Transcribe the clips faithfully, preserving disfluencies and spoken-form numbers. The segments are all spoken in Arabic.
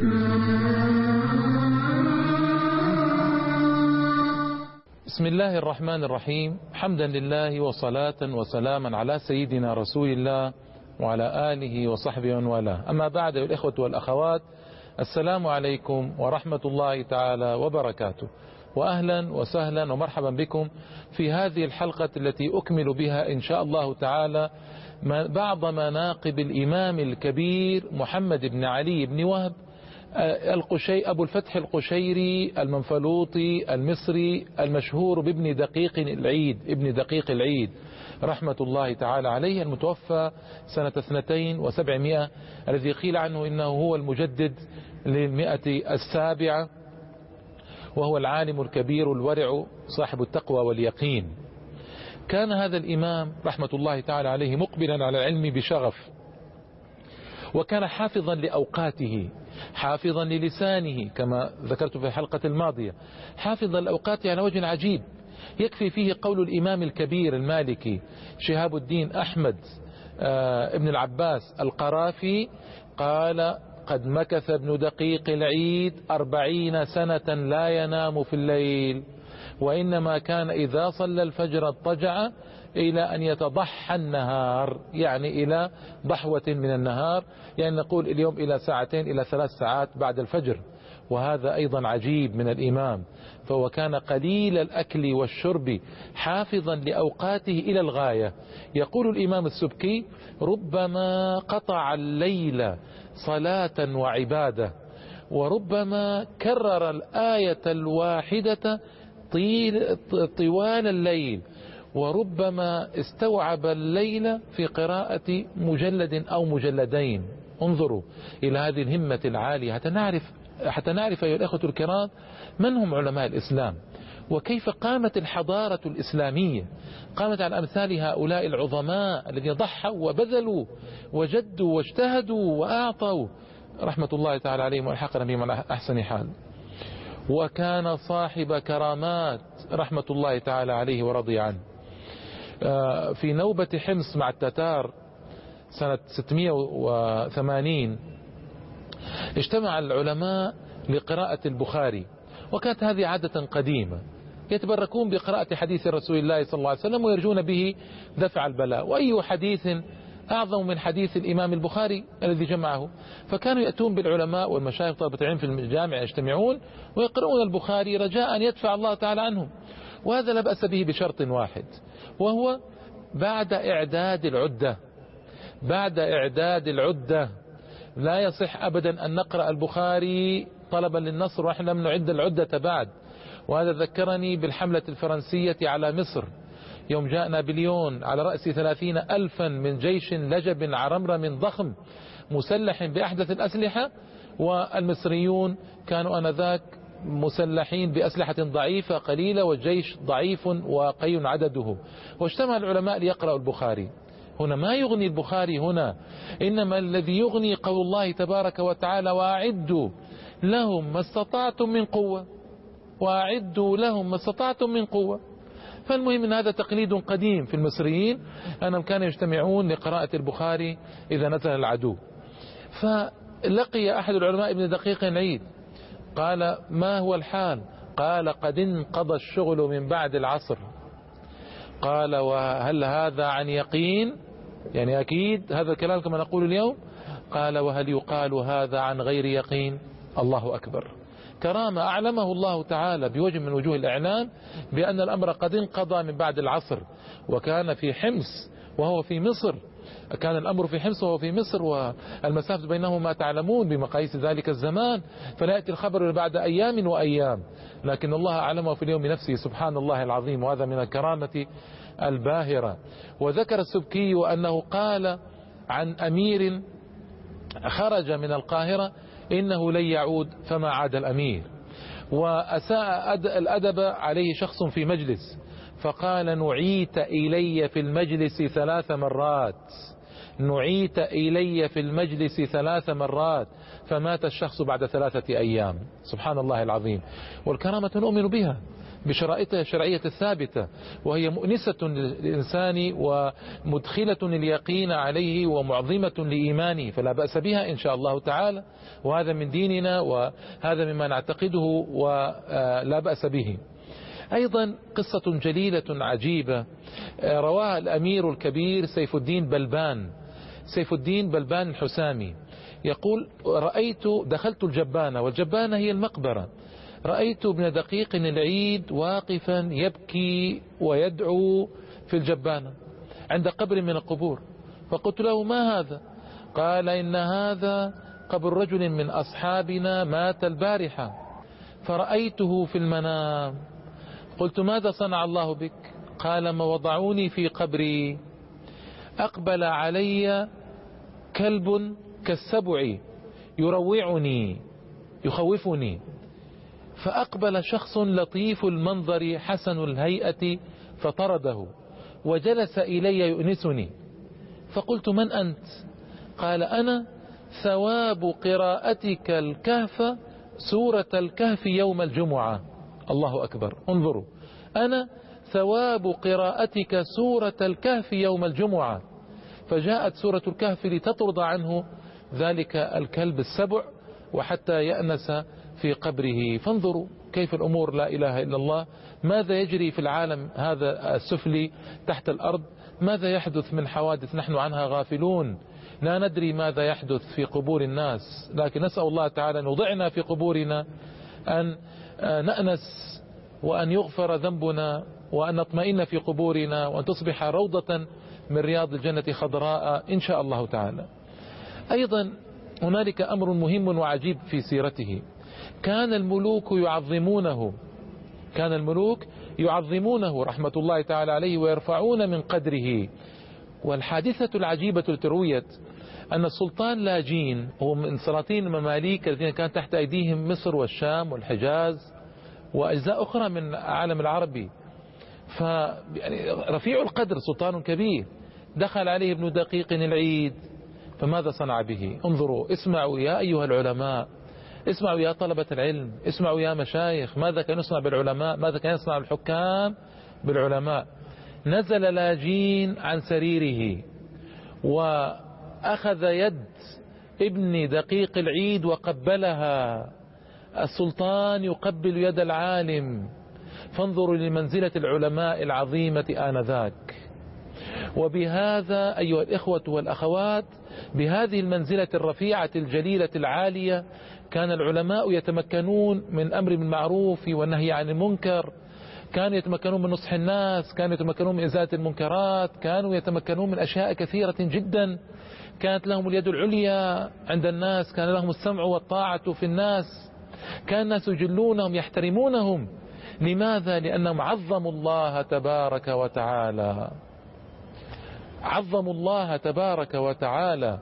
بسم الله الرحمن الرحيم. حمدا لله وصلاة وسلاما على سيدنا رسول الله وعلى آله وصحبه ومن والاه. أما بعد، الإخوة والأخوات، السلام عليكم ورحمة الله تعالى وبركاته، وأهلا وسهلا ومرحبا بكم في هذه الحلقة التي أكمل بها إن شاء الله تعالى بعض مناقب الإمام الكبير محمد بن علي بن وهب القشي أبو الفتح القشيري المنفلوطي المصري المشهور بابن دقيق العيد ابن دقيق العيد رحمة الله تعالى عليه، المتوفى سنة اثنتين وسبعمائة، الذي قيل عنه إنه هو المجدد للمئة السابعة، وهو العالم الكبير الورع صاحب التقوى واليقين. كان هذا الإمام رحمة الله تعالى عليه مقبلا على العلم بشغف، وكان حافظا لأوقاته، حافظا للسانه كما ذكرت في الحلقة الماضية، حافظا لأوقاته على وجه عجيب. يكفي فيه قول الإمام الكبير المالكي شهاب الدين أحمد آه ابن العباس القرافي قال: قد مكث ابن دقيق العيد أربعين سنة لا ينام في الليل، وإنما كان إذا صلى الفجر اضطجع إلى أن يتضحى النهار، يعني إلى ضحوة من النهار، يعني نقول اليوم إلى ساعتين إلى ثلاث ساعات بعد الفجر. وهذا أيضا عجيب من الإمام، فهو كان قليل الأكل والشرب حافظا لأوقاته إلى الغاية. يقول الإمام السبكي: ربما قطع الليل صلاة وعبادة، وربما كرر الآية الواحدة طيل طوال الليل، وربما استوعب الليل في قراءة مجلد أو مجلدين. انظروا إلى هذه الهمة العالية حتى نعرف حتى نعرف أيها الأخوة الكرام من هم علماء الإسلام، وكيف قامت الحضارة الإسلامية، قامت على أمثال هؤلاء العظماء الذين ضحوا وبذلوا وجدوا واجتهدوا وأعطوا رحمة الله تعالى عليهم وألحقنا بهم على أحسن حال. وكان صاحب كرامات رحمة الله تعالى عليه ورضي عنه. في نوبة حمص مع التتار سنة ستمائة وثمانين اجتمع العلماء لقراءة البخاري، وكانت هذه عادة قديمة، يتبركون بقراءة حديث رسول الله صلى الله عليه وسلم ويرجون به دفع البلاء، وأي حديث أعظم من حديث الإمام البخاري الذي جمعه. فكانوا يأتون بالعلماء والمشايخ طلبة العلم في الجامع يجتمعون ويقرؤون البخاري رجاء أن يدفع الله تعالى عنهم، وهذا لا بأس به بشرط واحد، وهو بعد إعداد العدة. بعد إعداد العدة لا يصح أبدا أن نقرأ البخاري طلبا للنصر ونحن لم نعد العدة بعد. وهذا ذكرني بالحملة الفرنسية على مصر يوم جاء نابليون على رأس ثلاثين ألفا من جيش لجب عرمرم ضخم مسلح بأحدث الأسلحة، والمصريون كانوا آنذاك مسلحين بأسلحة ضعيفة قليلة والجيش ضعيف وقليل عدده، واجتمع العلماء ليقرأوا البخاري. هنا ما يغني البخاري هنا، إنما الذي يغني قول الله تبارك وتعالى: وأعدوا لهم ما استطعتم من قوة، وأعدوا لهم ما استطعتم من قوة. فالمهم أن هذا تقليد قديم في المصريين أنهم كانوا يجتمعون لقراءة البخاري إذا نزل العدو. فلقي أحد العلماء ابن دقيق العيد قال: ما هو الحال؟ قال: قد انقضى الشغل من بعد العصر. قال: وهل هذا عن يقين؟ يعني أكيد هذا الكلام كما نقول اليوم؟ قال: وهل يقال هذا عن غير يقين؟ الله أكبر. كرامة أعلمه الله تعالى بوجه من وجوه الإعلام بأن الأمر قد انقضى من بعد العصر. وكان في حمص وهو في مصر، كان الأمر في حمص وهو في مصر، والمسافة بينهما تعلمون بمقاييس ذلك الزمان، فلا يأتي الخبر بعد أيام وأيام، لكن الله أعلمه في اليوم نفسه سبحان الله العظيم، وهذا من الكرامة الباهرة. وذكر السبكي أنه قال عن أمير خرج من القاهرة إنه لن يعود، فما عاد الأمير. وأساء الأدب عليه شخص في مجلس فقال: نعيت إلي في المجلس ثلاث مرات، نعيت إلي في المجلس ثلاث مرات فمات الشخص بعد ثلاثة أيام. سبحان الله العظيم. والكرامة نؤمن بها بشرائطها الشرعية الثابتة، وهي مؤنسة للإنسان ومدخلة اليقين عليه ومعظمة لإيمانه، فلا بأس بها إن شاء الله تعالى، وهذا من ديننا وهذا مما نعتقده ولا بأس به. أيضا قصة جليلة عجيبة رواها الأمير الكبير سيف الدين بلبان سيف الدين بلبان الحسامي، يقول: رأيت دخلت الجبانة، والجبانة هي المقبرة، رأيت ابن دقيق العيد واقفا يبكي ويدعو في الجبانة عند قبر من القبور، فقلت له: ما هذا؟ قال: إن هذا قبر رجل من أصحابنا مات البارحة فرأيته في المنام. قلت: ماذا صنع الله بك؟ قال: ما وضعوني في قبري أقبل علي كلب كالسبع يروعني يخوفني، فأقبل شخص لطيف المنظر حسن الهيئة فطرده وجلس إلي يؤنسني، فقلت: من أنت؟ قال: أنا ثواب قراءتك الكهف سورة الكهف يوم الجمعة. الله أكبر، انظروا، أنا ثواب قراءتك سورة الكهف يوم الجمعة. فجاءت سورة الكهف لتطرد عنه ذلك الكلب السبع وحتى يأنس في قبره. فانظروا كيف الأمور، لا إله إلا الله. ماذا يجري في العالم هذا السفلي تحت الأرض؟ ماذا يحدث من حوادث نحن عنها غافلون؟ لا ندري ماذا يحدث في قبور الناس، لكن نسأل الله تعالى أن يوضعنا في قبورنا، أن نأنس وأن يغفر ذنبنا وأن نطمئن في قبورنا وأن تصبح روضة من رياض الجنة خضراء إن شاء الله تعالى. أيضا هنالك أمر مهم وعجيب في سيرته. كان الملوك يعظمونه كان الملوك يعظمونه رحمة الله تعالى عليه ويرفعون من قدره. والحادثة العجيبة التي رويت أن السلطان لاجين هو من سلاطين المماليك الذين كانت تحت أيديهم مصر والشام والحجاز وأجزاء أخرى من العالم العربي، فرفيع القدر سلطان كبير، دخل عليه ابن دقيق العيد، فماذا صنع به؟ انظروا، اسمعوا يا أيها العلماء، اسمعوا يا طلبة العلم، اسمعوا يا مشايخ، ماذا كان يصنع بالعلماء؟ ماذا كان يصنع الحكام بالعلماء؟ نزل لاجين عن سريره وأخذ يد ابن دقيق العيد وقبلها. السلطان يقبل يد العالم، فانظروا لمنزلة العلماء العظيمة آنذاك. وبهذا أيها الإخوة والأخوات، بهذه المنزلة الرفيعة الجليلة العالية، كان العلماء يتمكنون من أمر بالمعروف والنهي عن المنكر، كانوا يتمكنون من نصح الناس، كانوا يتمكنون من إزالة المنكرات، كانوا يتمكنون من أشياء كثيرة جدا. كانت لهم اليد العليا عند الناس، كان لهم السمع والطاعة في الناس، كان الناس يجلونهم يحترمونهم. لماذا؟ لأنهم عظموا الله تبارك وتعالى عظموا الله تبارك وتعالى.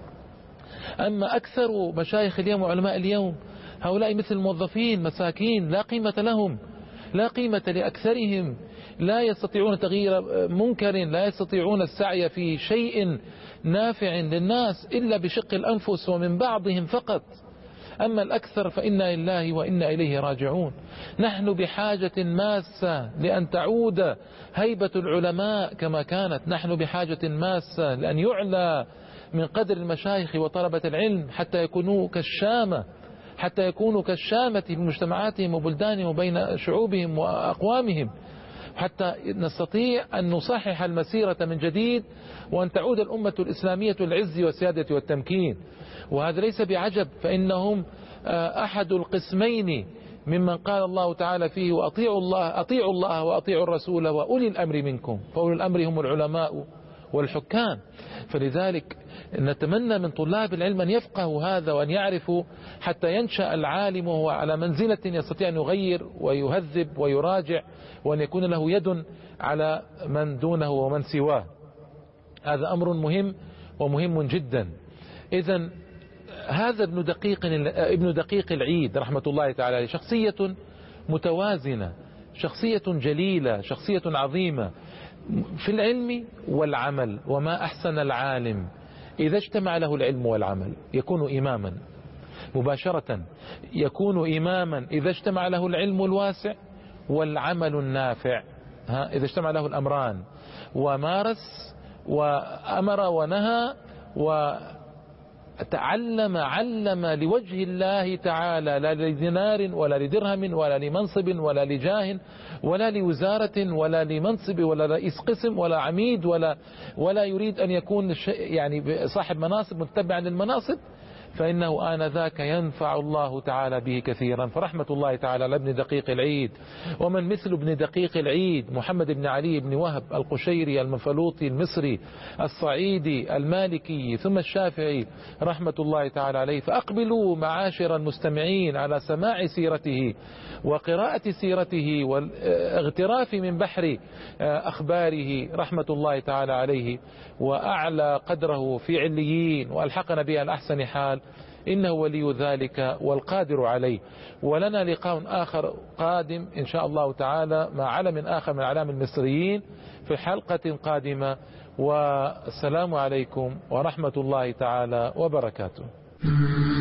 أما أكثر مشايخ اليوم وعلماء اليوم هؤلاء مثل الموظفين مساكين، لا قيمة لهم، لا قيمة لأكثرهم، لا يستطيعون تغيير منكر، لا يستطيعون السعي في شيء نافع للناس إلا بشق الأنفس ومن بعضهم فقط. أما الأكثر فإنا لله وإنا إليه راجعون. نحن بحاجة ماسة لأن تعود هيبة العلماء كما كانت، نحن بحاجة ماسة لأن يعلى من قدر المشايخ وطلبة العلم حتى يكونوا كالشامة حتى يكونوا كالشامة في مجتمعاتهم وبلدانهم وبين شعوبهم وأقوامهم، حتى نستطيع أن نصحح المسيرة من جديد وأن تعود الأمة الإسلامية العز والسيادة والتمكين. وهذا ليس بعجب، فإنهم أحد القسمين ممن قال الله تعالى فيه: وأطيعوا الله أطيعوا الله وأطيعوا الرسول وأولي الأمر منكم. فأولي الأمر هم العلماء والحكام. فلذلك نتمنى من طلاب العلم أن يفقهوا هذا وأن يعرفوا، حتى ينشأ العالم وهو على منزلة يستطيع أن يغير ويهذب ويراجع، وأن يكون له يد على من دونه ومن سواه. هذا أمر مهم ومهم جدا. إذن هذا ابن دقيق ابن دقيق العيد رحمة الله تعالى عليه شخصية متوازنة، شخصية جليلة، شخصية عظيمة في العلم والعمل. وما أحسن العالم إذا اجتمع له العلم والعمل يكون إماما مباشرة، يكون إماما إذا اجتمع له العلم الواسع والعمل النافع. ها إذا اجتمع له الأمران ومارس وأمر ونهى وتعلم علم لوجه الله تعالى، لا لدينار ولا لدرهم ولا لمنصب ولا لجاه ولا لوزارة ولا لمنصب ولا رئيس قسم ولا عميد ولا ولا يريد أن يكون يعني صاحب مناصب متبعا للمناصب، فإنه آنذاك ينفع الله تعالى به كثيرا. فرحمة الله تعالى على ابن دقيق العيد، ومن مثل ابن دقيق العيد محمد بن علي بن وهب القشيري المنفلوطي المصري الصعيدي المالكي ثم الشافعي رحمة الله تعالى عليه. فأقبلوا معاشر المستمعين على سماع سيرته وقراءة سيرته والاغتراف من بحر أخباره رحمة الله تعالى عليه، وأعلى قدره في عليين وألحقنا بها الأحسن حال، إنه ولي ذلك والقادر عليه. ولنا لقاء آخر قادم إن شاء الله تعالى مع علم آخر من أعلام المصريين في حلقة قادمة، والسلام عليكم ورحمة الله تعالى وبركاته.